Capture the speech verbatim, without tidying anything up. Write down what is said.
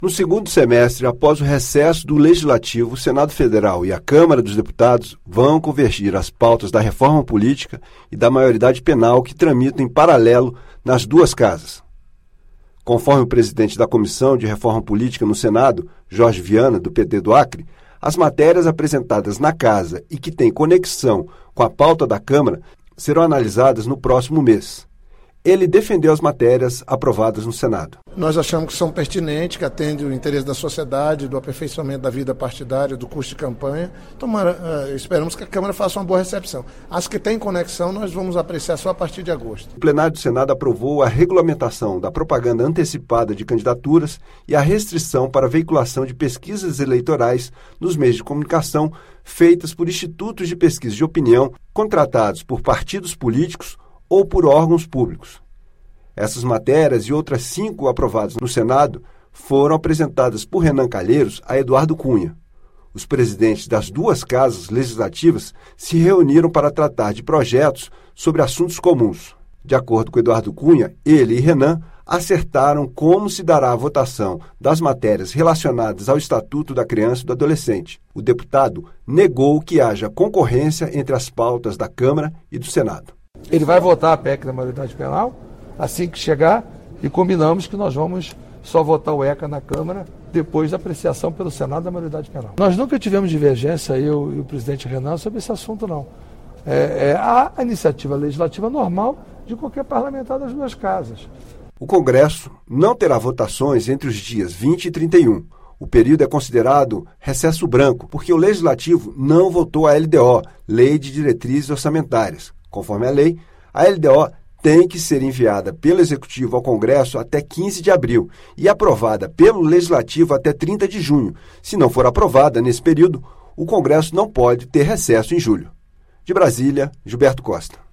No segundo semestre, após o recesso do Legislativo, o Senado Federal e a Câmara dos Deputados vão convergir as pautas da reforma política e da maioridade penal que tramitam em paralelo nas duas casas. Conforme o presidente da Comissão de Reforma Política no Senado, Jorge Viana, do P T do Acre, as matérias apresentadas na Casa e que têm conexão com a pauta da Câmara serão analisadas no próximo mês. Ele defendeu as matérias aprovadas no Senado. Nós achamos que são pertinentes, que atendem o interesse da sociedade, do aperfeiçoamento da vida partidária, do custo de campanha. Tomara, uh, esperamos que a Câmara faça uma boa recepção. As que têm conexão, nós vamos apreciar só a partir de agosto. O plenário do Senado aprovou a regulamentação da propaganda antecipada de candidaturas e a restrição para a veiculação de pesquisas eleitorais nos meios de comunicação feitas por institutos de pesquisa de opinião contratados por partidos políticos ou por órgãos públicos. Essas matérias e outras cinco aprovadas no Senado foram apresentadas por Renan Calheiros a Eduardo Cunha. Os presidentes das duas casas legislativas se reuniram para tratar de projetos sobre assuntos comuns. De acordo com Eduardo Cunha, ele e Renan acertaram como se dará a votação das matérias relacionadas ao Estatuto da Criança e do Adolescente. O deputado negou que haja concorrência entre as pautas da Câmara e do Senado. Ele vai votar a P E C da maioridade penal assim que chegar e combinamos que nós vamos só votar o ECA na Câmara depois da apreciação pelo Senado da maioridade penal. Nós nunca tivemos divergência, eu e o presidente Renan, sobre esse assunto, não. É, é a iniciativa legislativa normal de qualquer parlamentar das duas casas. O Congresso não terá votações entre os dias vinte e trinta e um. O período é considerado recesso branco, porque o Legislativo não votou a L D O, Lei de Diretrizes Orçamentárias. Conforme a lei, a L D O tem que ser enviada pelo Executivo ao Congresso até quinze de abril e aprovada pelo Legislativo até trinta de junho. Se não for aprovada nesse período, o Congresso não pode ter recesso em julho. De Brasília, Gilberto Costa.